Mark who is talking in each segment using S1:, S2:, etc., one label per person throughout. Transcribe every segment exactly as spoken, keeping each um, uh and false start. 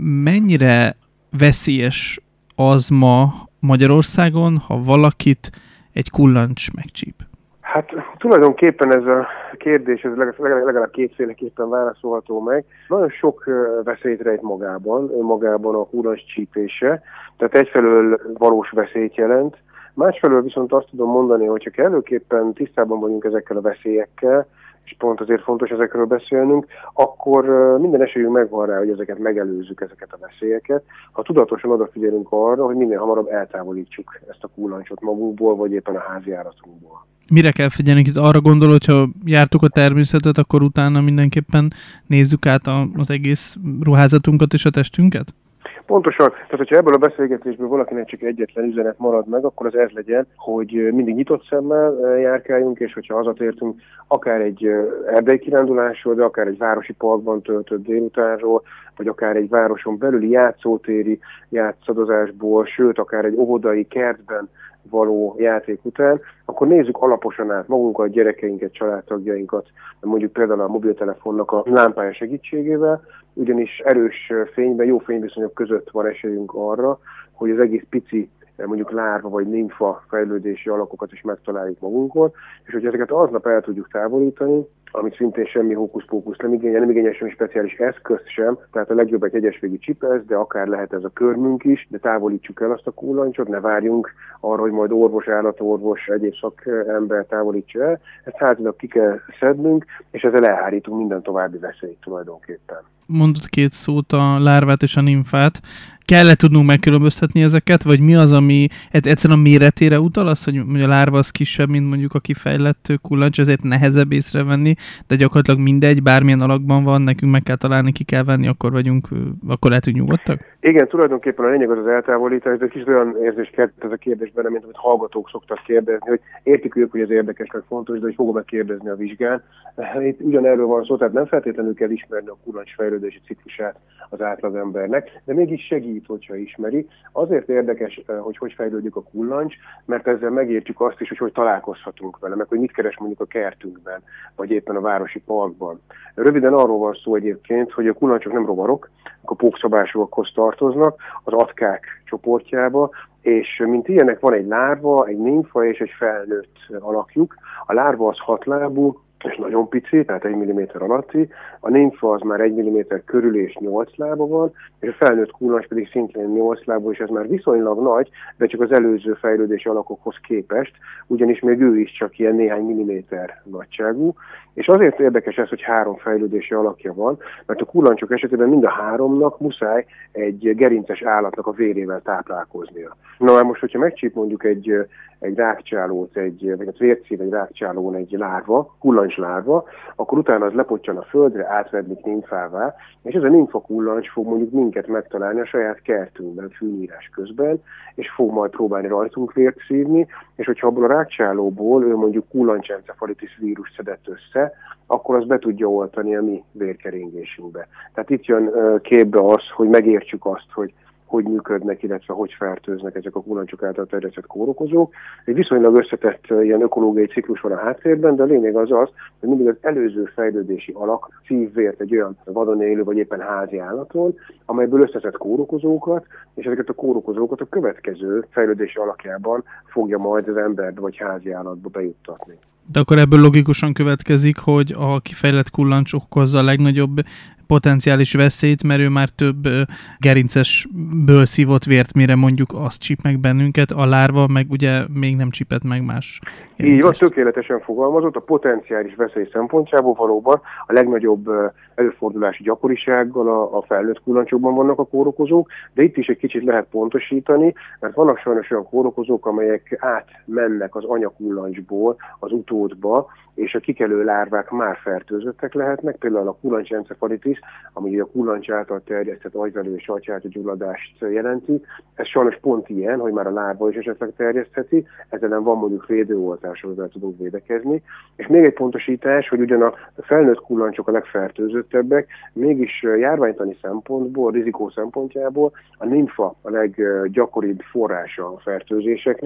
S1: mennyire veszélyes az ma Magyarországon, ha valakit egy kullancs megcsíp?
S2: Hát tulajdonképpen ez a kérdés, ez legalább, legalább kétféleképpen válaszolható meg. Nagyon sok veszélyt rejt magában, magában a kullancs csípése, tehát egyfelől valós veszélyt jelent, másfelől viszont azt tudom mondani, hogy ha kellőképpen tisztában vagyunk ezekkel a veszélyekkel, és pont azért fontos ezekről beszélnünk, akkor minden esélyünk megvan rá, hogy ezeket megelőzzük, ezeket a veszélyeket. Ha tudatosan odafigyelünk arra, hogy minél hamarabb eltávolítsuk ezt a kullancsot magunkból, vagy éppen a háziállatrunkból.
S1: Mire kell figyelni? Itt arra gondol, hogyha jártuk a természetet, akkor utána mindenképpen nézzük át az egész ruházatunkat és a testünket?
S2: Pontosan. Tehát, hogyha ebből a beszélgetésből valakinek csak egyetlen üzenet marad meg, akkor az ez legyen, hogy mindig nyitott szemmel járkáljunk, és hogyha hazatértünk akár egy erdeikirándulásról, de akár egy városi parkban töltött délutánról, vagy akár egy városon belüli játszótéri játszadozásból, sőt, akár egy óvodai kertben való játék után, akkor nézzük alaposan át magunkat, gyerekeinket, családtagjainkat, mondjuk például a mobiltelefonnak a lámpája segítségével, ugyanis erős fényben, jó fényviszonyok között van esélyünk arra, hogy az egész pici, mondjuk lárva vagy nimfa fejlődési alakokat is megtaláljuk magunkon, és hogy ezeket aznap el tudjuk távolítani, amit szintén semmi hókusz-pókusz nem igényel, nem igényel semmi speciális eszközt sem, tehát a legjobb egy egyesvégi csipesz, de akár lehet ez a körmünk is, de távolítsuk el azt a kullancsot, ne várjunk arra, hogy majd orvos, állatorvos, egyéb szakember távolítsa el, ezt házilag ki kell szednünk, és ezzel elhárítunk minden további veszélyt tulajdonképpen.
S1: Mondott két szót, a lárvát és a nimfát. Kell-e tudnunk megkülönböztetni ezeket, vagy mi az, ami egyszerűen a méretére utal, az, hogy a lárva az kisebb, mint mondjuk a kifejlett kullancs, ezért nehezebb észrevenni, de gyakorlatilag mindegy, bármilyen alakban van, nekünk meg kell találni, ki kell venni, akkor vagyunk, akkor lehetünk nyugodtak?
S2: Igen, tulajdonképpen a lényeg az az eltávolítás, de kicsit olyan érzés kert ez a kérdés benne, mint amit hallgatók szoktak kérdezni, hogy értik ők, hogy ez érdekes, meg fontos, de hogy fogom megkérdezni a vizsgán. Itt ugyanerről van szó, tehát nem feltétlenül kell ismerni a kullancs fejlődési ciklusát az átlagembernek, de mégis segít, hogyha ismeri. Azért érdekes, hogy hogy fejlődik a kullancs, mert ezzel megértjük azt is, hogy hogy találkozhatunk vele, meg hogy mit keres mondjuk a kertünkben, vagy éppen a városi parkban. Röviden arról van szó egyébként, hogy a kullancsok nem rovarok, a pókszabásúakhoz tartoznak, az atkák csoportjába, és mint ilyenek van egy lárva, egy nimfa és egy felnőtt alakjuk. A lárva az hatlábú, és nagyon pici, tehát egy milliméter alatti, a nimfa az már egy milliméter körül és nyolc lába van, és a felnőtt kullancs pedig szintén nyolc lábú, és ez már viszonylag nagy, de csak az előző fejlődési alakokhoz képest, ugyanis még ő is csak ilyen néhány milliméter nagyságú, és azért érdekes ez, hogy három fejlődési alakja van, mert a kullancsok esetében mind a háromnak muszáj egy gerinces állatnak a vérével táplálkoznia. Na már most, hogyha megcsíp mondjuk egy, egy rákcsálót, egy, vagy a vércív egy rákcsálón egy lárva, kullancslárva, akkor utána az lepottyan a földre, átvedlik nimfává, és ez a nimfa kullancs fog mondjuk minket megtalálni a saját kertünkben, fűnyírás közben, és fog majd próbálni rajtunk vért szívni, és hogyha abból a rákcsálóból ő mondjuk kullancsencefalitis vírus szedett össze, akkor az be tudja oltani a mi vérkeringésünkbe. Tehát itt jön képbe az, hogy megértsük azt, hogy hogy működnek, illetve hogy fertőznek ezek a kullancsok által terjesztett kórokozók. Egy viszonylag összetett ilyen ökológiai ciklus van a háttérben, de a lényeg az az, hogy mindig az előző fejlődési alak szívvért egy olyan vadon élő vagy éppen házi állaton, amelyből összetett kórokozókat, és ezeket a kórokozókat a következő fejlődési alakjában fogja majd az emberbe vagy házi állatba bejuttatni.
S1: De akkor ebből logikusan következik, hogy a kifejlett kullancs okozza a legnagyobb potenciális veszélyt, mert ő már több gerincesből szívott vért, mire mondjuk azt csíp meg bennünket, a lárva meg ugye még nem csípett meg más gerincest.
S2: Így van, tökéletesen fogalmazott, a potenciális veszély szempontjából valóban a legnagyobb előfordulási gyakorisággal a, a felnőtt kullancsokban vannak a kórokozók, de itt is egy kicsit lehet pontosítani, mert vannak sajnos olyan kórokozók, amelyek átmennek az anyakullancsból az utódba, és a kikelő lárvák már fertőzöttek lehetnek, például a kullancsencefalitis, ami a kullancs által terjesztett agyvelő és agyhártya gyulladást jelenti. Ez sajnos pont ilyen, hogy már a lárva is esetleg terjesztheti, ezzel nem van mondjuk védőoltás, amivel tudunk védekezni. És még egy pontosítás, hogy ugyan a felnőtt kullancsok a legfertőzöttebbek, mégis járványtani szempontból, rizikó szempontjából a nimfa a leggyakoribb forrása a fertőzéseknek,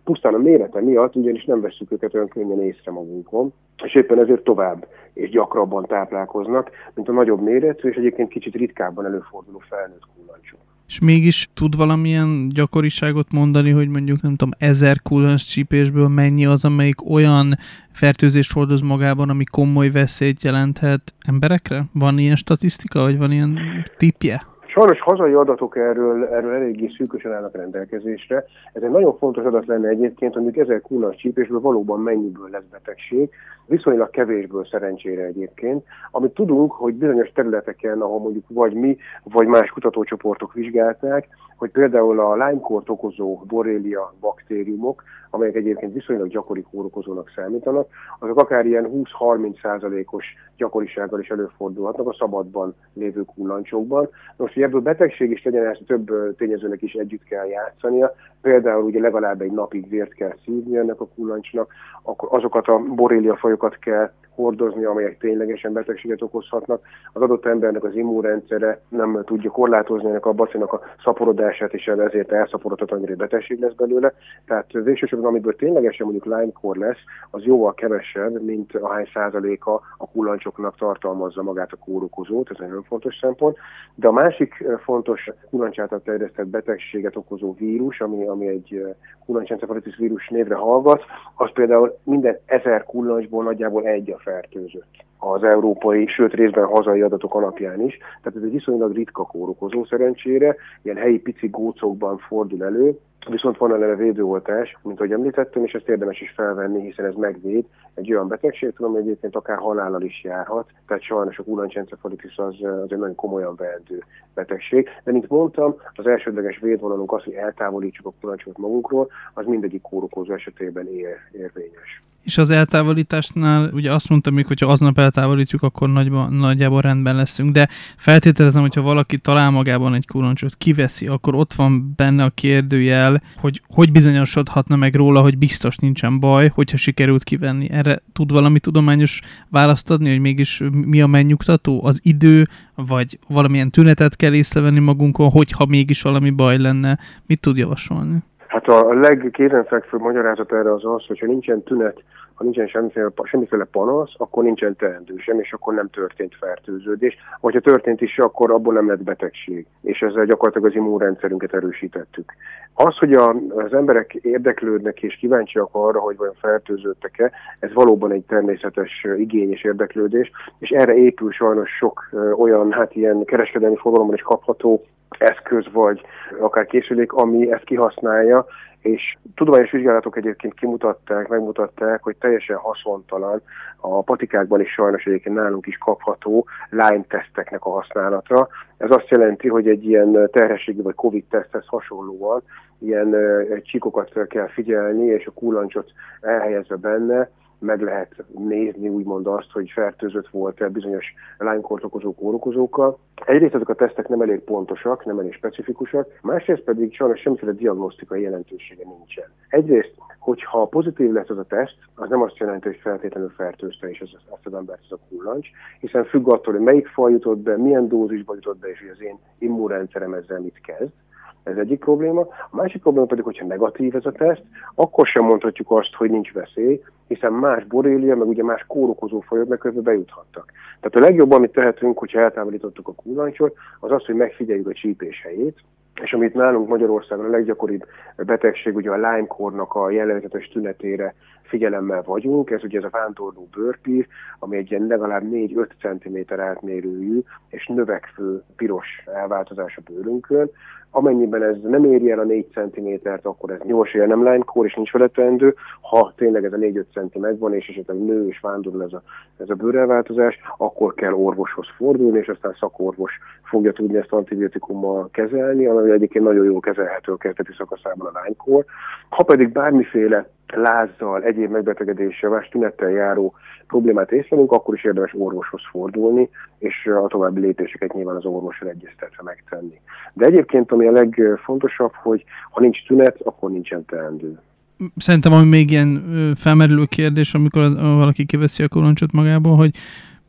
S2: pusztán a mérete miatt, ugyanis nem vesszük őket olyan könnyen észre magunkon, és éppen ezért tovább és gyakrabban táplálkoznak, mint a nagyobb méretű, és egyébként kicsit ritkábban előforduló felnőtt kullancsok.
S1: És mégis tud valamilyen gyakoriságot mondani, hogy mondjuk nem tudom, ezer kullancs csípésből mennyi az, amelyik olyan fertőzést hordoz magában, ami komoly veszélyt jelenthet emberekre? Van ilyen statisztika, vagy van ilyen tippje?
S2: Sajnos hazai adatok erről, erről eléggé szűkösen állnak rendelkezésre. Ez egy nagyon fontos adat lenne egyébként, hogy mondjuk ezer kullancs csípésből valóban mennyiből lesz betegség, viszonylag kevésből szerencsére egyébként. Amit tudunk, hogy bizonyos területeken, ahol mondjuk vagy mi, vagy más kutatócsoportok vizsgálták, hogy például a Lyme-kórt okozó borrelia baktériumok, amelyek egyébként viszonylag gyakori kórokozónak számítanak, azok akár ilyen húsz-harminc százalékos gyakorisággal is előfordulhatnak a szabadban lévő kullancsokban. Most, hogy ebből betegség is legyen, ezt több tényezőnek is együtt kell játszania. Például ugye legalább egy napig vért kell szívni ennek a kullancsnak, akkor azokat a borrelia fajokat kell hordozni, amelyek ténylegesen betegséget okozhatnak. Az adott embernek az immunrendszere nem tudja korlátozni ennek a bacinak a szaporodását, és ezért elszaporodhat, annyira betegség lesz belőle. Tehát végsősorban, amiből ténylegesen mondjuk Lyme-kór lesz, az jóval kevesebb, mint ahány százaléka a kullancsoknak tartalmazza magát a kórokozót, ez egy nagyon fontos szempont. De a másik fontos kullancs által terjesztett betegséget okozó vírus, ami, ami egy kullancsencefalitis vírus névre hallgat, az például minden ezer kullancsból nagyjából egy a fertőzött az európai, sőt részben hazai adatok alapján is. Tehát ez egy viszonylag ritka kórokozó szerencsére, ilyen helyi pici gócokban fordul elő, viszont van ellene védőoltás, mint ahogy említettem, és ezt érdemes is felvenni, hiszen ez megvéd egy olyan betegségtől, ami egyébként akár halállal is járhat, tehát sajnos a kullancsencefalitis az, az egy nagyon komolyan vehető betegség. De mint mondtam, az elsődleges védvonalunk az, hogy eltávolítsuk a kullancsot magunkról, az mindegyik kórokozó esetében ér, érvényes.
S1: És az eltávolításnál ugye azt mondtam még, hogyha aznap eltávolítjuk, akkor nagyban, nagyjából rendben leszünk, de feltételezem, hogyha valaki talál magában egy kullancsot, kiveszi, akkor ott van benne a kérdőjel, hogy hogy bizonyosodhatna meg róla, hogy biztos nincsen baj, hogyha sikerült kivenni. Erre tud valami tudományos választ adni, hogy mégis mi a megnyugtató? Az idő, vagy valamilyen tünetet kell észrevenni magunkon, hogyha mégis valami baj lenne? Mit tud javasolni?
S2: Hát a legkézenfekvőbb magyarázat erre az az, hogyha nincsen tünet, ha nincsen semmiféle, semmiféle panasz, akkor nincsen teendő sem, és akkor nem történt fertőződés. Vagy ha történt is, akkor abból nem lett betegség, és ezzel gyakorlatilag az immunrendszerünket erősítettük. Az, hogy a, az emberek érdeklődnek és kíváncsiak arra, hogy vajon fertőződtek-e, ez valóban egy természetes igény és érdeklődés, és erre épül sajnos sok ö, olyan, hát ilyen kereskedelmi forgalomban is kapható eszköz vagy akár készülék, ami ezt kihasználja, és tudományos vizsgálatok egyébként kimutatták, megmutatták, hogy teljesen haszontalan a patikákban is sajnos egyébként nálunk is kapható Lyme-teszteknek a használata. Ez azt jelenti, hogy egy ilyen terhességi vagy Covid-teszthez hasonlóan ilyen uh, csíkokat kell figyelni, és a kullancsot elhelyezve benne meg lehet nézni úgymond azt, hogy fertőzött volt-e bizonyos Lyme-kórt okozó kórokozókkal. Egyrészt ezek a tesztek nem elég pontosak, nem elég specifikusak, másrészt pedig sajnos semmiféle diagnosztikai jelentősége nincsen. Egyrészt, hogyha pozitív lesz az a teszt, az nem azt jelenti, hogy feltétlenül fertőzte is ezt az embert ez a kullancs, hiszen függ attól, hogy melyik faj jutott be, milyen dózisba jutott be, és hogy az én immunrendszerem ezzel mit kezd. Ez egyik probléma. A másik probléma pedig, hogyha negatív ez a teszt, akkor sem mondhatjuk azt, hogy nincs veszély, hiszen más borrelia, meg ugye más kórokozó fajok meg közben bejuthattak. Tehát a legjobb, amit tehetünk, hogyha eltávolítottuk a kullancsot, az az, hogy megfigyeljük a csípés helyét, és amit nálunk Magyarországon a leggyakoribb betegség, ugye a Lyme-kórnak a jellegzetes tünetére figyelemmel vagyunk, ez ugye ez a vándorló bőrpír, ami egy ilyen legalább négy-öt centiméter átmérőjű és növekvő piros elváltozás a bőrünkön. Amennyiben ez nem éri el a négy centimétert, akkor ez gyorsan nem Lyme-kór, és nincs vele teendő. Ha tényleg ez a négy-öt centi megvan, és esetleg nő és vándorol ez a, ez a bőrelváltozás, akkor kell orvoshoz fordulni, és aztán szakorvos fogja tudni ezt antibiotikummal kezelni, ami egyébként nagyon jól kezelhető a kezdeti szakaszában a Lyme-kór. Ha pedig bármiféle lázzal, egyéb megbetegedéssel, más tünettel járó problémát észlelünk, akkor is érdemes orvoshoz fordulni, és a további lépéseket nyilván az orvossal egyeztetve megtenni. De egyébként ami a legfontosabb, hogy ha nincs tünet, akkor nincsen teendő.
S1: Szerintem ami még ilyen felmerülő kérdés, amikor valaki kiveszi a kullancsot magából, hogy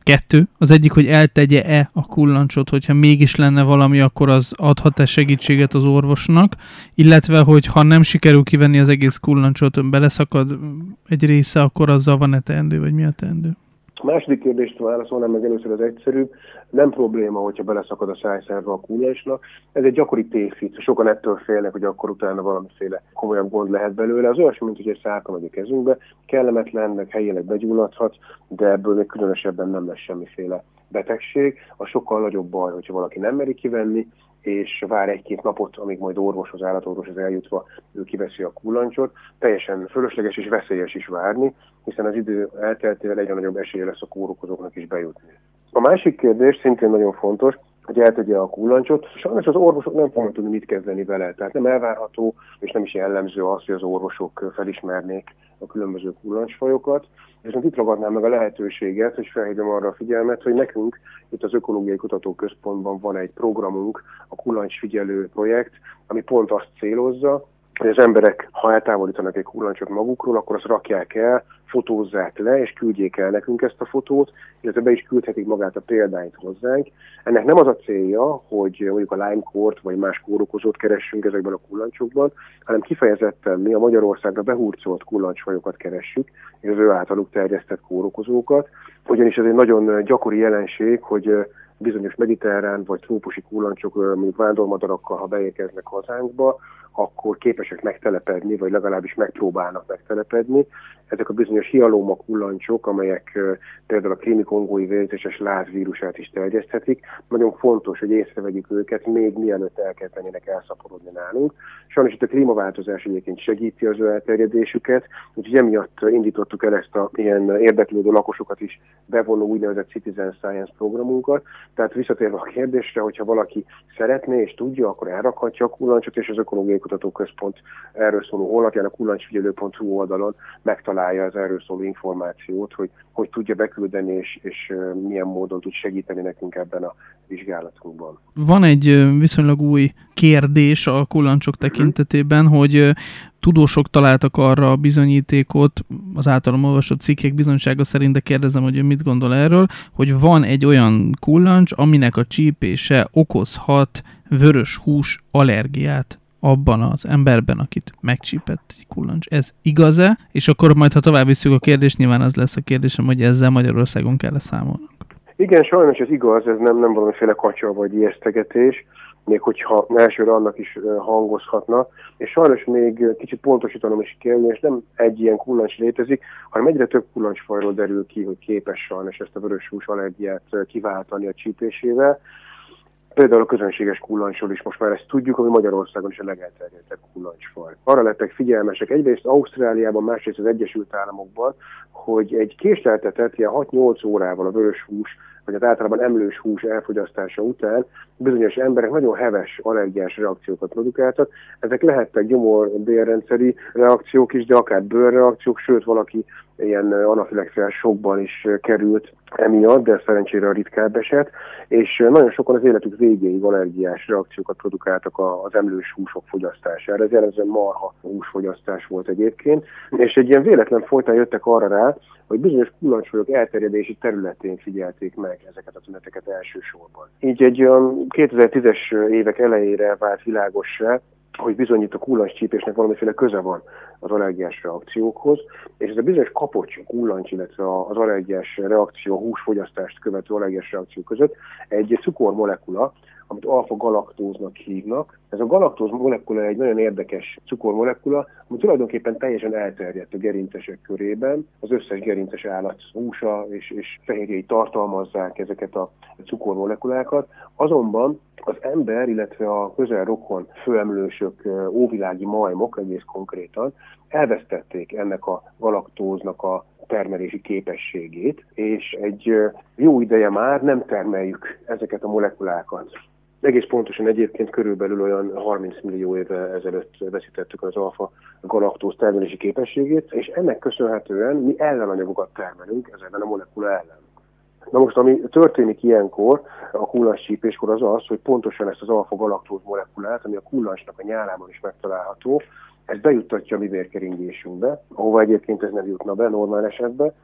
S1: Kettő. Az egyik, hogy eltegye-e a kullancsot, hogyha mégis lenne valami, akkor az adhat-e segítséget az orvosnak, illetve, hogy ha nem sikerül kivenni az egész kullancsot, beleszakad egy része, akkor azzal van-e teendő, vagy mi a teendő?
S2: A második kérdést válaszolnám meg először az egyszerűbb. Nem probléma, hogyha beleszakad a szájszerve a kullancsnak. Ez egy gyakori tévhit. Sokan ettől félnek, hogy akkor utána valamiféle komolyabb gond lehet belőle. Az olyasmi, mint hogy egy szálka megy a kezünkbe, kellemetlen, meg helyileg begyulladhat, de ebből még különösebben nem lesz semmiféle betegség. A sokkal nagyobb baj, hogyha valaki nem meri kivenni, és vár egy-két napot, amíg majd orvoshoz, állatorvoshoz eljutva ő kiveszi a kullancsot. Teljesen fölösleges és veszélyes is várni, hiszen az idő elteltével egyre nagyobb esélye lesz a kórokozóknak is bejutni. A másik kérdés szintén nagyon fontos, hogy eltegye a kullancsot. Sajnos az orvosok nem fognak tudni mit kezdeni vele, tehát nem elvárható, és nem is jellemző az, hogy az orvosok felismernék a különböző kullancsfajokat. Viszont itt ragadnám meg a lehetőséget, hogy felhívjam arra a figyelmet, hogy nekünk itt az Ökológiai Kutatóközpontban van egy programunk, a kullancsfigyelő projekt, ami pont azt célozza, hogy az emberek, ha eltávolítanak egy kullancsot magukról, akkor azt rakják el, fotózzák le, és küldjék el nekünk ezt a fotót, illetve be is küldhetik magát a példányt hozzánk. Ennek nem az a célja, hogy mondjuk a Lyme-kórt vagy más kórokozót keressünk ezekben a kullancsokban, hanem kifejezetten mi a Magyarországra behurcolt kullancsfajokat keressük, és az ő általuk terjesztett kórokozókat, ugyanis ez egy nagyon gyakori jelenség, hogy bizonyos mediterrán vagy trópusi kullancsok, mondjuk vándormadarakkal, ha beérkeznek hazánkba, akkor képesek megtelepedni, vagy legalábbis megpróbálnak megtelepedni. Ezek a bizonyos hialóma kullancsok, amelyek például a krími-kongói vérzéses lázvírusát is terjeszthetik. Nagyon fontos, hogy észrevegyük őket, még mielőtt elkezdenének elszaporodni nálunk. Sajnos itt a klímaváltozás egyébként segíti az ő elterjedésüket, úgyhogy emiatt indítottuk el ezt a ilyen érdeklődő lakosokat is bevonó úgynevezett Citizen Science programunkat. Tehát visszatérve a kérdésre, hogyha valaki szeretné és tudja, akkor elrakhatja a kullancsot, és az Ökológiai Kutatóközpont erről szóló honlapján, a kullancsfigyelő pont hu oldalon megtalálja az erről szóló információt, hogy hogy tudja beküldeni, és, és milyen módon tud segíteni nekünk ebben a vizsgálatunkban.
S1: Van egy viszonylag új kérdés a kullancsok tekintetében, hogy tudósok találtak arra a bizonyítékot, az általam olvasott cikkek bizonysága szerint, de kérdezem, hogy ő mit gondol erről, hogy van egy olyan kullancs, aminek a csípése okozhat vörös hús allergiát abban az emberben, akit megcsípett egy kullancs. Ez igaz-e? És akkor majd, ha tovább visszük a kérdést, nyilván az lesz a kérdésem, hogy ezzel Magyarországon kell számolnunk.
S2: Igen, sajnos ez igaz, ez nem, nem valamiféle kacsa vagy ijesztegetés, még hogyha elsőre annak is hangozhatna, és sajnos még kicsit pontosítanom is kell, és nem egy ilyen kullancs létezik, hanem egyre több kullancsfajról derül ki, hogy képes sajnos ezt a vörös hús allergiát kiváltani a csípésével. Például a közönséges kullancsról is most már ezt tudjuk, ami Magyarországon is a legelterjedtebb kullancsfaj. Arra lettek figyelmesek egyrészt Ausztráliában, másrészt az Egyesült Államokban, hogy egy késleltetett ilyen hat-nyolc órával a vörös hús, vagy az általában emlős hús elfogyasztása után bizonyos emberek nagyon heves allergiás reakciókat produkáltak. Ezek lehettek gyomor-bélrendszeri reakciók is, de akár bőrreakciók, sőt valaki ilyen anafilaxiás sokban is került emiatt, de szerencsére a ritkább eset, és nagyon sokan az életük végéig allergiás reakciókat produkáltak az emlős húsok fogyasztására. Ez jellemzően marha húsfogyasztás volt egyébként, és egy ilyen véletlen folytán jöttek arra rá, hogy bizonyos kullancsfajok elterjedési területén figyelték meg ezeket a tüneteket elsősorban. Így egy olyan kétezer-tízes évek elejére vált világossá, hogy bizony itt a kullancscsípésnek valamiféle köze van az allergiás reakciókhoz, és ez a bizonyos kapocs, a kullancs, illetve az allergiás reakció, a húsfogyasztást követő allergiás reakció között egy cukormolekula, amit alfa-galaktóznak hívnak. Ez a galaktóz molekula egy nagyon érdekes cukormolekula, ami tulajdonképpen teljesen elterjedt a gerincesek körében. Az összes gerinces állat húsa és, és fehérjei tartalmazzák ezeket a cukormolekulákat. Azonban az ember, illetve a közel rokon főemlősök, óvilági majmok egész konkrétan elvesztették ennek a galaktóznak a termelési képességét, és egy jó ideje már nem termeljük ezeket a molekulákat. Egész pontosan egyébként körülbelül olyan harminc millió évvel ezelőtt veszítettük az alfa-galaktóz termelési képességét, és ennek köszönhetően mi ellenanyagokat termelünk ezen a molekula ellen. Na most, ami történik ilyenkor, a kullancscsípéskor az az, hogy pontosan ezt az alfa-galaktóz molekulát, ami a kullancsnak a nyálában is megtalálható, ez bejuttatja a mi vérkeringésünkbe, ahova egyébként ez nem jutna be normál esetben,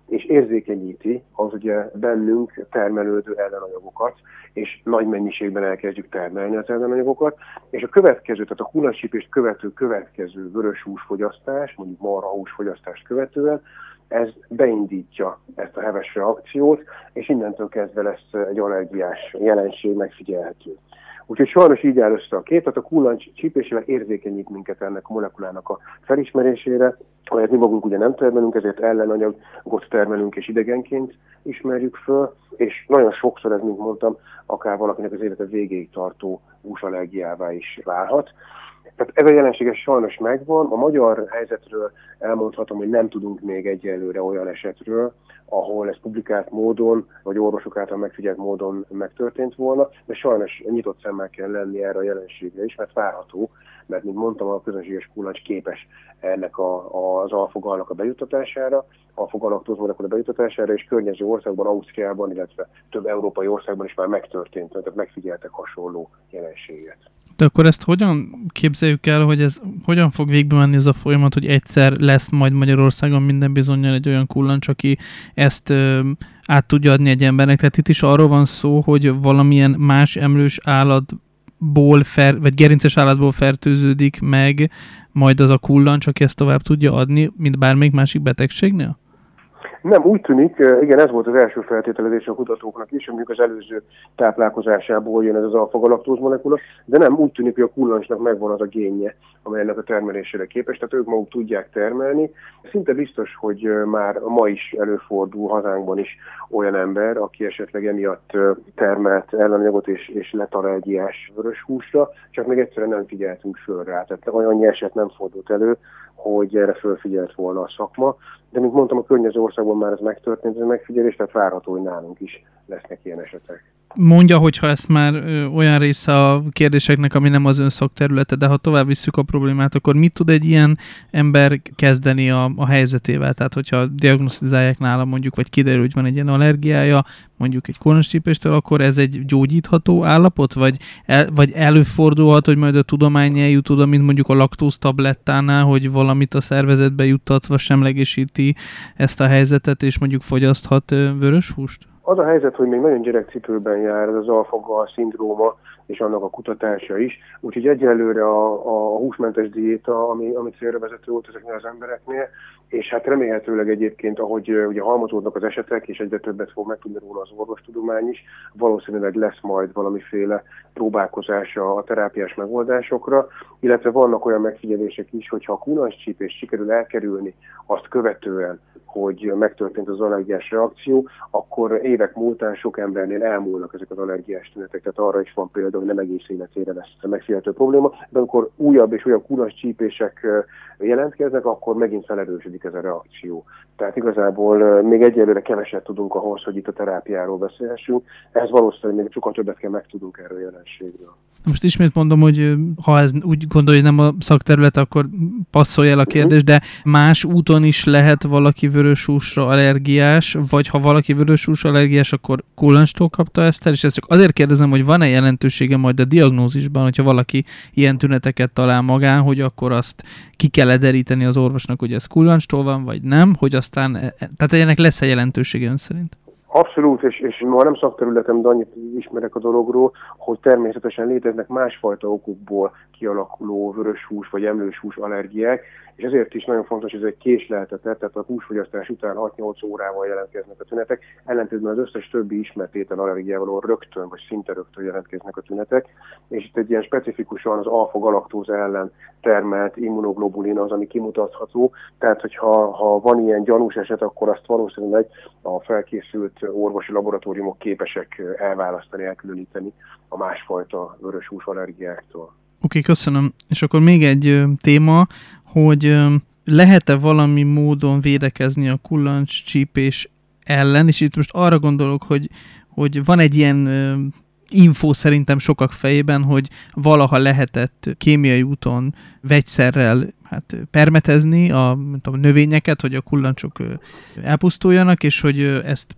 S2: és érzékenyíti az ugye bennünk termelődő ellenanyagokat, és nagy mennyiségben elkezdjük termelni az ellenanyagokat, és a következő, tehát a kullancsípést követő következő vörös húsfogyasztás, mondjuk marhahús fogyasztást követően, ez beindítja ezt a heves reakciót, és innentől kezdve lesz egy allergiás jelenség megfigyelhető. Úgyhogy sajnos így áll össze a kép, tehát a kullancs csípésével érzékenyít minket ennek a molekulának a felismerésére, amelyet mi magunk ugye nem termelünk, ezért ellenanyagot termelünk és idegenként ismerjük föl, és nagyon sokszor ez, mint mondtam, akár valakinek az élete végéig tartó húsallergiává is válhat. Tehát ez a jelenség sajnos megvan. A magyar helyzetről elmondhatom, hogy nem tudunk még egyelőre olyan esetről, ahol ez publikált módon, vagy orvosok által megfigyelt módon megtörtént volna, de sajnos nyitott szemmel kell lenni erre a jelenségre is, mert várható, mert mint mondtam, a közönséges kullancs képes ennek a, a, az alfogalnak a bejuttatására, alfogalaktóz molekula bejuttatására, és környező országban, Ausztriában, illetve több európai országban is már megtörtént, tehát megfigyeltek hasonló jelenséget.
S1: De akkor ezt hogyan képzeljük el, hogy ez hogyan fog végbe menni ez a folyamat, hogy egyszer lesz majd Magyarországon minden bizonnyal egy olyan kullancs, aki ezt ö, át tudja adni egy embernek. Tehát itt is arról van szó, hogy valamilyen más emlős állatból, fer, vagy gerinces állatból fertőződik meg majd az a kullancs, aki ezt tovább tudja adni, mint bármelyik másik betegségnél?
S2: Nem, úgy tűnik, igen, ez volt az első feltételezés a kutatóknak is, mondjuk az előző táplálkozásából jön ez az alfa-galaktóz molekula, de nem, úgy tűnik, hogy a kullancsnak megvan az a génje, amely ennek a termelésére képes, tehát ők maguk tudják termelni. Szinte biztos, hogy már ma is előfordul hazánkban is olyan ember, aki esetleg emiatt termelt ellenanyagot és, és lett allergiás vörös húsra, csak még egyszerűen nem figyeltünk föl rá. Tehát annyi eset nem fordult elő, hogy erre fölfigyelt volna a szakma. De, mint mondtam, a környező országban már ez megtörtént, ez a megfigyelés, tehát várható, hogy nálunk is lesznek ilyen esetek.
S1: Mondja, hogyha ezt már ö, olyan része a kérdéseknek, ami nem az ön szakterülete, de ha tovább visszük a problémát, akkor mit tud egy ilyen ember kezdeni a, a helyzetével? Tehát, hogyha diagnosztizálják nála mondjuk, vagy kiderül, hogy van egy ilyen allergiája, mondjuk egy kullancscsípéstől, akkor ez egy gyógyítható állapot? Vagy, el, vagy előfordulhat, hogy majd a tudomány eljut oda, mint mondjuk a laktóz tablettánál, hogy valamit a szervezetbe juttatva semlegesíti ezt a helyzetet, és mondjuk fogyaszthat vörös húst?
S2: Az a helyzet, hogy még nagyon gyerekcipőben jár ez az alfa-gal szindróma, és annak a kutatása is. Úgyhogy egyelőre a, a húsmentes diéta, ami, ami célra vezető volt ezeknél az embereknél, és hát remélhetőleg egyébként, ahogy ugye halmozódnak az esetek, és egyre többet fog megtudni róla az orvostudomány is, valószínűleg lesz majd valamiféle próbálkozása a terápiás megoldásokra, illetve vannak olyan megfigyelések is, hogyha a kullancscsípést sikerül elkerülni azt követően, hogy megtörtént az allergiás reakció, akkor évek múltán sok embernél elmúlnak ezek az allergiás tünetek. Tehát arra is van példa, hogy nem egész életére lesz megfigyelhető probléma, de amikor újabb és újabb kullancscsípések jelentkeznek, akkor megint felerősödik ez a reakció. Tehát igazából még egyelőre keveset tudunk ahhoz, hogy itt a terápiáról beszélhessünk. Ez valószínűleg még sokkal többet kell megtudunk erről a jelenségről. Most
S1: ismét mondom, hogy ha ez úgy gondolja, hogy nem a szakterület, akkor passzolj el a kérdés, de más úton is lehet valaki vöröshúsra allergiás, vagy ha valaki vöröshús allergiás, akkor kullancstól kapta ezt el, és ezt csak azért kérdezem, hogy van-e jelentősége majd a diagnózisban, hogyha valaki ilyen tüneteket talál magán, hogy akkor azt ki kell deríteni az orvosnak, hogy ez kullancstól van, vagy nem, hogy aztán, tehát ennek lesz-e jelentősége ön szerint?
S2: Abszolút, és, és ma nem szakterületem, de annyit ismerek a dologról, hogy természetesen léteznek másfajta okokból kialakuló vöröshús vagy emlőshús allergiák, és ezért is nagyon fontos, hogy ez egy késleltetett, tehát a húsfogyasztás után hat-nyolc órával jelentkeznek a tünetek, ellentétben az összes többi ismert étel allergiával, ahol rögtön vagy szinte rögtön jelentkeznek a tünetek, és itt egy ilyen specifikusan az alfa-galaktóz ellen termelt immunoglobulin az, ami kimutatható, tehát hogyha ha van ilyen gyanús eset, akkor azt valószínűleg a felkészült orvosi laboratóriumok képesek elválasztani, elkülöníteni a másfajta vöröshús allergiáktól.
S1: Oké, okay, köszönöm. És akkor még egy ö, téma, hogy ö, lehet-e valami módon védekezni a kullancscsípés ellen, és itt most arra gondolok, hogy, hogy van egy ilyen ö, infó szerintem sokak fejében, hogy valaha lehetett kémiai úton vegyszerrel hát, permetezni a, a növényeket, hogy a kullancsok elpusztuljanak, és hogy ezt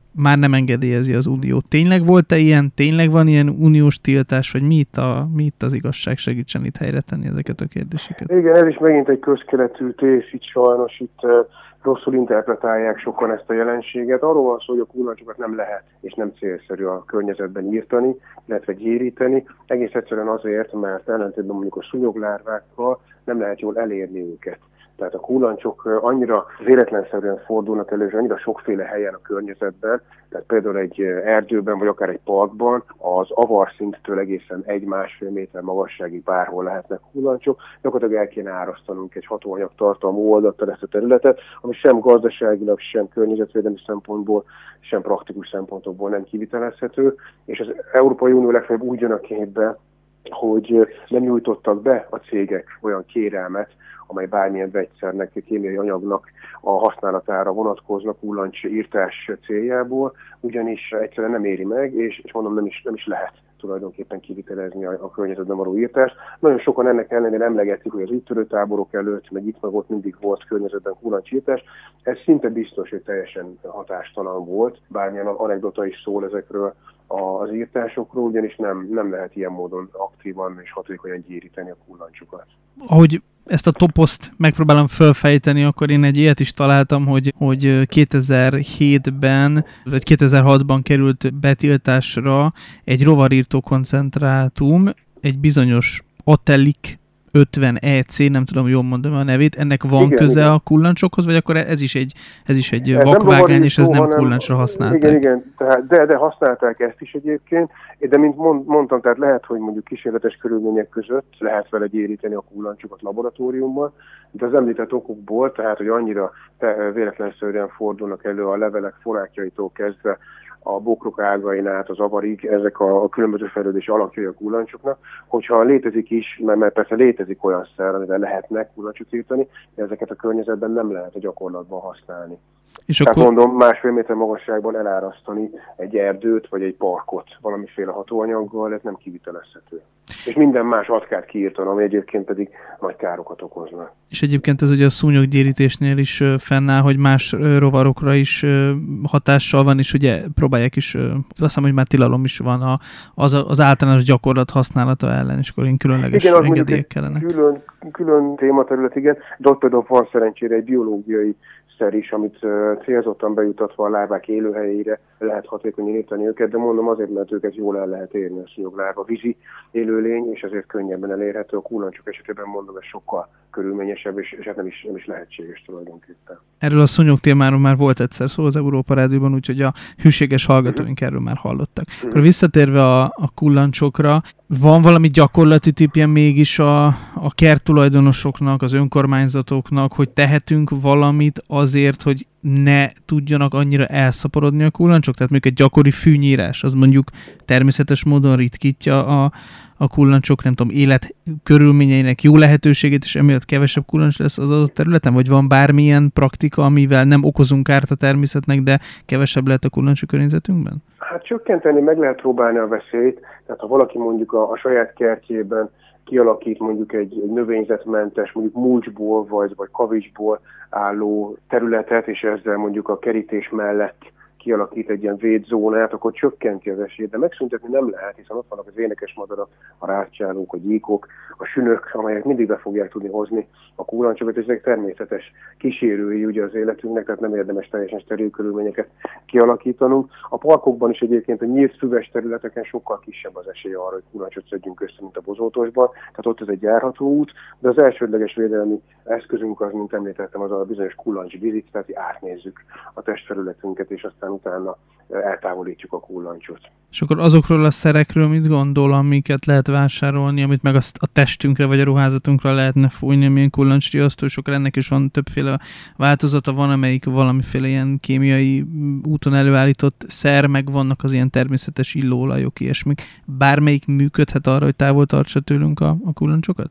S1: már nem engedélyezi az Unió. Tényleg volt-e ilyen? Tényleg van ilyen uniós tiltás, vagy mi itt, a, mi itt az igazság? Segítsen itt helyre tenni ezeket a kérdéseket.
S2: Igen, ez is megint egy közkeletű tév, itt sajnos itt uh, rosszul interpretálják sokan ezt a jelenséget. Arról van szó, hogy a kullancsokat nem lehet és nem célszerű a környezetben írtani, illetve gyéríteni. Egész egyszerűen azért, mert ellentétben mondjuk a szúnyoglárvákkal nem lehet jól elérni őket. Tehát a kullancsok annyira véletlenszerűen fordulnak elő, és annyira sokféle helyen a környezetben, tehát például egy erdőben, vagy akár egy parkban az avarszinttől egészen egy-másfél méter magasságig bárhol lehetnek kullancsok. Gyakorlatilag el kéne árasztanunk egy hatóanyag tartalmú oldattal ezt a területet, ami sem gazdaságilag, sem környezetvédelmi szempontból, sem praktikus szempontokból nem kivitelezhető, és az Európai Unió legfeljebb úgy jön a képbe, hogy nem nyújtottak be a cégek olyan kérelmet, amely bármilyen vegyszernek, kémiai anyagnak a használatára vonatkoznak kullancsírtás céljából, ugyanis egyszerűen nem éri meg, és, és mondom, nem is, nem is lehet tulajdonképpen kivitelezni a, a környezetben való írtást. Nagyon sokan ennek ellenére emlegetik, hogy az úttörőtáborok előtt, meg itt meg ott mindig volt környezetben kullancsírtás. Ez szinte biztos, hogy teljesen hatástalan volt, bármilyen anekdota is szól ezekről az írtásokról, ugyanis nem, nem lehet ilyen módon aktívan és hatékonyan gyéríteni a kullancsokat.
S1: Ahogy ezt a toposzt megpróbálom fölfejteni, akkor én egy ilyet is találtam, hogy, hogy kétezer-hétben, vagy kétezer-hatban került betiltásra egy rovarírtó koncentrátum, egy bizonyos Atelik ötven E C, nem tudom, jól mondom a nevét, ennek van igen, köze igen. a kullancsokhoz, vagy akkor ez is egy, ez is egy ez vakvágány, és ez nem hanem, kullancsra használták?
S2: Igen, igen, tehát, de, de használták ezt is egyébként, de mint mond, mondtam, tehát lehet, hogy mondjuk kísérletes körülmények között lehet vele gyéríteni a kullancsokat laboratóriumban, de az említett okokból, tehát hogy annyira véletlenszerűen fordulnak elő a levelek forákjaitól kezdve, a bokrok ágain át az avarig, ezek a, a különböző fejlődési alakjai a kullancsoknak, hogyha létezik is, mert, mert persze létezik olyan szer, amivel lehetnek kullancsot írtani, de ezeket a környezetben nem lehet a gyakorlatban használni. És Tehát akkor... mondom, másfél méter magasságban elárasztani egy erdőt vagy egy parkot valamiféle hatóanyaggal, ez nem kivitelezhető. És minden más atkát kiírtani, ami egyébként pedig nagy károkat okozna.
S1: És egyébként ez ugye a szúnyoggyérítésnél is fennáll, hogy más rovarokra is hatással van, és ugye próbálják is, azt hiszem, hogy már tilalom is van a, az, az általános gyakorlat használata ellen, és akkor én különleges igen, engedélyek kellenek.
S2: Külön, külön tématerület, igen, de ott például van szerencsére egy biológiai szer is, amit uh, célzottan bejutatva a lárvák élőhelyére lehet hatékonyan írtani őket, de mondom azért, mert őket jól el lehet érni, a szúnyoglárva vízi élőlény, és ezért könnyebben elérhető. A kullancsok esetében mondom, ez sokkal körülményesebb, és, és hát nem is, nem is lehetséges tulajdonképpen.
S1: Erről a szúnyog témáról már volt egyszer szó az Európa Rádióban, úgyhogy a hűséges hallgatóink uh-huh. erről már hallottak. Uh-huh. Akkor visszatérve a, a kullancsokra, van valami gyakorlati tippje mégis a, a kerttulajdonosoknak, az önkormányzatoknak, hogy tehetünk valamit azért, hogy ne tudjanak annyira elszaporodni a kullancsok? Tehát mondjuk egy gyakori fűnyírás, az mondjuk természetes módon ritkítja a, a kullancsok, nem tudom, élet körülményeinek jó lehetőségét, és emiatt kevesebb kullancs lesz az adott területen? Vagy van bármilyen praktika, amivel nem okozunk kárt a természetnek, de kevesebb lehet a kullancsok környezetünkben?
S2: Hát csökkenteni meg lehet próbálni a veszélyt, tehát ha valaki mondjuk a, a saját kertjében kialakít mondjuk egy, egy növényzetmentes, mondjuk mulcsból vagy, vagy kavicsból álló területet, és ezzel mondjuk a kerítés mellett kialakít egy ilyen védzónát, akkor csökkenti az esélyt, de megszüntetni nem lehet, hiszen ott vannak az énekesmadarak, a ráccsálók, a gyíkok, a sünök, amelyek mindig be fogják tudni hozni a kullancsokat, és ezek természetes kísérői ugye az életünknek, tehát nem érdemes teljesen steril körülményeket kialakítanunk. A parkokban is egyébként a nyílt füves területeken sokkal kisebb az esély arra, hogy kullancsot szedjünk össze, mint a bozótosban, tehát ott ez egy járható út, de az elsődleges védelmi eszközünk az, mint említettem, az a bizonyos kullancsvizit, tehát átnézzük a testfelületünket, és aztán utána eltávolítjuk a kullancsot.
S1: És akkor azokról a szerekről mit gondol, amiket lehet vásárolni, amit meg a testünkre vagy a ruházatunkra lehetne fújni, amilyen kullancsriasztó, és akkor ennek is van többféle változata, van amelyik valamiféle ilyen kémiai úton előállított szer, meg vannak az ilyen természetes illóolajok, ilyesmik. Bármelyik működhet arra, hogy távol tartsa tőlünk a, a kullancsokat?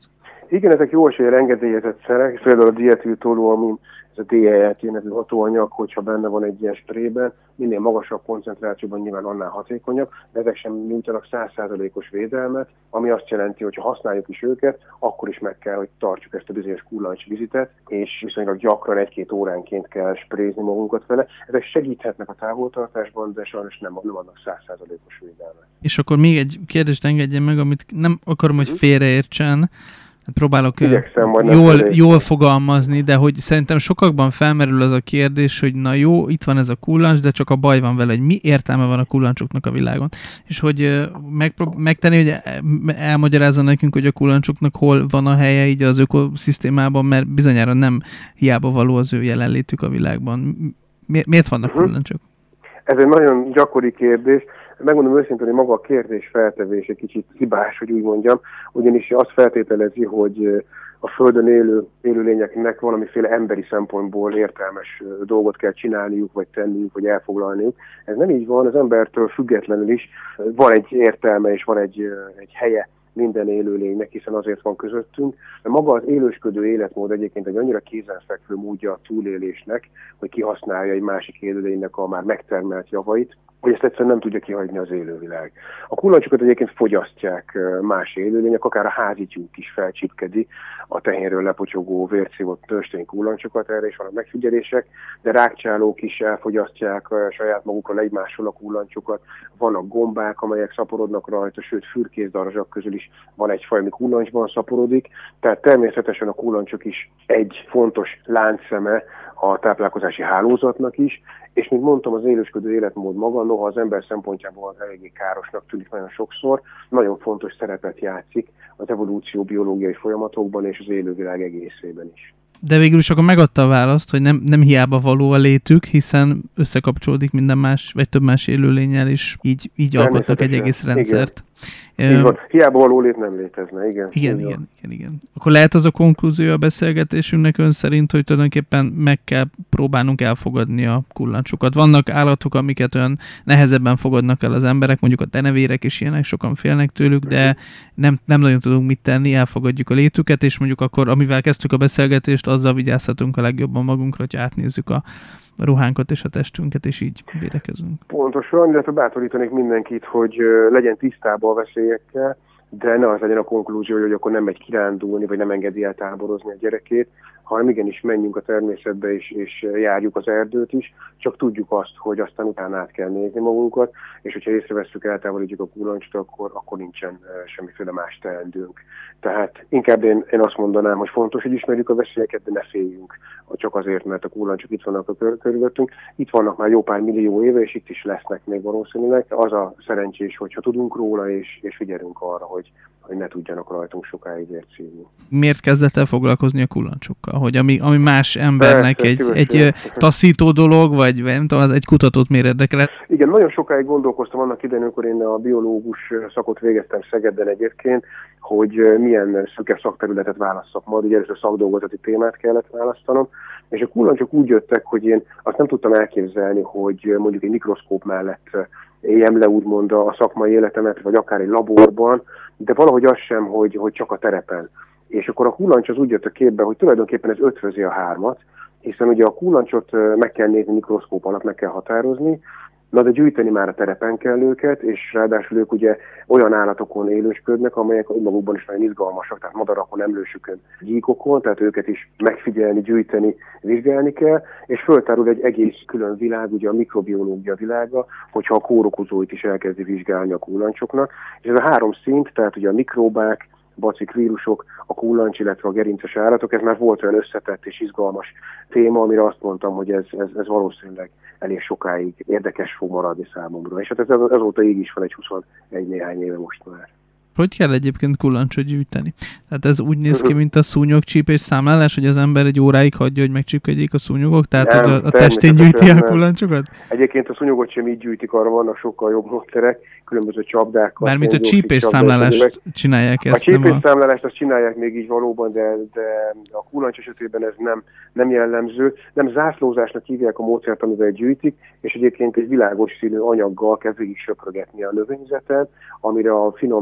S2: Igen, ezek jó eséllyel engedélyezett szerek, például a dietiltolóamin, ez a dé e e té nevű hatóanyag, hogyha benne van egy ilyen sprayben, minél magasabb koncentrációban nyilván annál hatékonyabb, de ezek sem nyújtanak száz százalékos védelmet, ami azt jelenti, hogy ha használjuk is őket, akkor is meg kell, hogy tartsuk ezt a bizonyos kullancsvizitet, és viszonylag gyakran egy-két óránként kell sprayzni magunkat vele. Ezek segíthetnek a távoltartásban, de sajnos nem, nem adnak száz százalékos védelmet.
S1: És akkor még egy kérdést engedjen meg, amit nem akarom, hogy félreértsen, próbálok jól, jól fogalmazni, de hogy szerintem sokakban felmerül az a kérdés, hogy na jó, itt van ez a kullancs, de csak a baj van vele, hogy mi értelme van a kullancsoknak a világon. És hogy megprób- megtenni, hogy elmagyarázza nekünk, hogy a kullancsoknak hol van a helye így az ökoszisztémában, mert bizonyára nem hiába való az ő jelenlétük a világban. Mi- miért vannak uh-huh. kullancsok?
S2: Ez egy nagyon gyakori kérdés. Megmondom őszintén, hogy maga a kérdés feltevés egy kicsit hibás, hogy úgy mondjam, ugyanis azt feltételezi, hogy a Földön élő élőlényeknek valamiféle emberi szempontból értelmes dolgot kell csinálniuk, vagy tenniük, vagy elfoglalniuk. Ez nem így van, az embertől függetlenül is van egy értelme, és van egy, egy helye minden élőlénynek, hiszen azért van közöttünk. Maga az élősködő életmód egyébként egy annyira kézenfekvő módja a túlélésnek, hogy kihasználja egy másik élőlénynek a már megtermelt javait, hogy ezt egyszerűen nem tudja kihagyni az élővilág. A kullancsokat egyébként fogyasztják más élőlények, akár a házi tyúk is felcsipkedi a tehénről lepotyogó vércívott nőstény kullancsokat, erre is vannak megfigyelések, de rákcsálók is elfogyasztják saját magukról egymásról a kullancsokat, vannak gombák, amelyek szaporodnak rajta, sőt fürkészdarazsak közül is van egy faj, ami kullancsban szaporodik, tehát természetesen a kullancsok is egy fontos láncszeme a táplálkozási hálózatnak is, és mint mondtam, az élősködő életmód maga, noha az ember szempontjából eléggé károsnak tűnik nagyon sokszor, nagyon fontos szerepet játszik az evolúció biológiai folyamatokban és az élővilág egészében is.
S1: De végül is akkor megadta a választ, hogy nem, nem hiába való a létük, hiszen összekapcsolódik minden más, vagy több más élőlénnyel, és így, így alkotnak egy egész rendszert.
S2: Így van. Hiába való lét nem létezne, igen.
S1: Igen, igen, igen, igen. Akkor lehet az a konklúzió a beszélgetésünknek ön szerint, hogy tulajdonképpen meg kell próbálnunk elfogadni a kullancsokat. Vannak állatok, amiket olyan nehezebben fogadnak el az emberek, mondjuk a denevérek is ilyenek, sokan félnek tőlük, de nem, nem nagyon tudunk mit tenni, elfogadjuk a létüket, és mondjuk akkor, amivel kezdtük a beszélgetést, azzal vigyázhatunk a legjobban magunkra, hogy átnézzük a a ruhánkat és a testünket, és így védekezünk.
S2: Pontosan, illetve bátorítanék mindenkit, hogy legyen tisztában a veszélyekkel, de ne az legyen a konklúzió, hogy akkor nem megy kirándulni, vagy nem engedi el táborozni a gyerekét, hanem igenis menjünk a természetbe, és, és járjuk az erdőt is, csak tudjuk azt, hogy aztán utána át kell nézni magunkat, és hogyha észrevesszük, eltávolítjuk a kullancsot, akkor, akkor nincsen semmiféle más teendőnk. Tehát inkább én, én azt mondanám, hogy fontos, hogy ismerjük a veszélyeket, de ne féljünk csak azért, mert a kullancsok itt vannak a kör- körülöttünk. Itt vannak már jó pár millió éve, és itt is lesznek még valószínűleg. Az a szerencsés, hogyha tudunk róla, és, és figyelünk arra, hogy, hogy ne tudjanak rajtunk sokáig vércívni.
S1: Miért kezdett el foglalkozni a kullancsokkal? Hogy ami, ami más embernek
S2: Persze,
S1: egy, egy taszító dolog, vagy nem tudom, az egy kutatót miért érdekel?
S2: Igen, nagyon sokáig gondolkoztam annak idején, amikor én a biológus szakot végeztem Szegeden egyébként, hogy milyen szűkebb szakterületet válasszak majd, ugye először szakdolgozati témát kellett választanom, és a kullancsok úgy jöttek, hogy én azt nem tudtam elképzelni, hogy mondjuk egy mikroszkóp mellett éljem le úgymond a szakmai életemet, vagy akár egy laborban, de valahogy az sem, hogy, hogy csak a terepen. És akkor a kullancs az úgy jött a képbe, hogy tulajdonképpen ez ötvözi a hármat, hiszen ugye a kullancsot meg kell nézni mikroszkóp alatt, meg kell határozni, na de gyűjteni már a terepen kell őket, és ráadásul ők ugye olyan állatokon élősködnek, amelyek magukban is nagyon izgalmasak, tehát madarakon, emlősökön, gyíkokon, tehát őket is megfigyelni, gyűjteni, vizsgálni kell, és föltárul egy egész külön világ, ugye a mikrobiológia világa, hogyha a kórokozóit is elkezdi vizsgálni a kullancsoknak. És ez a három szint, tehát ugye a mikróbák, bacik, vírusok, a kullancs, illetve a gerinces állatok, ez már volt olyan összetett és izgalmas téma, amire azt mondtam, hogy ez, ez, ez valószínűleg elég sokáig érdekes fog maradni számomra. És hát ez azóta így is van egy huszonegy néhány éve most már.
S1: Hogy kell egyébként kullancsot gyűjteni? Tehát ez úgy néz ki, mint a szúnyogcsípés számlálás, hogy az ember egy óráig hagyja, hogy megcsípkedjék a szúnyogok? Tehát nem, hogy a, a testén gyűjti a kullancsokat?
S2: Egyébként a szúnyogot sem így gyűjtik, arra vannak sokkal jobb módszerek, különböző csapdákkal.
S1: Mármint a csípés számlálást csinálják ezt.
S2: A csípés számlálást azt csinálják még így valóban, de, de a kullancs esetében ez nem, nem jellemző. Nem zászlózásnak hívják a módszert, amivel gyűjtik, és egyébként egy világos színű anyaggal kell végig söprögetni a növényzeten, amire a finom kis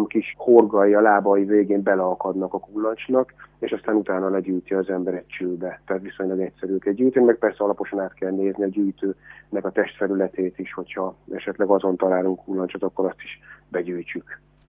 S2: horgai, a lábai végén beleakadnak a kullancsnak, és aztán utána legyűjti az ember egy csőbe. Tehát viszonylag egyszerű őket gyűjteni, meg persze alaposan át kell nézni a gyűjtőnek a testfelületét is, hogyha esetleg azon találunk kullancsot, akkor azt is begyűjtsük.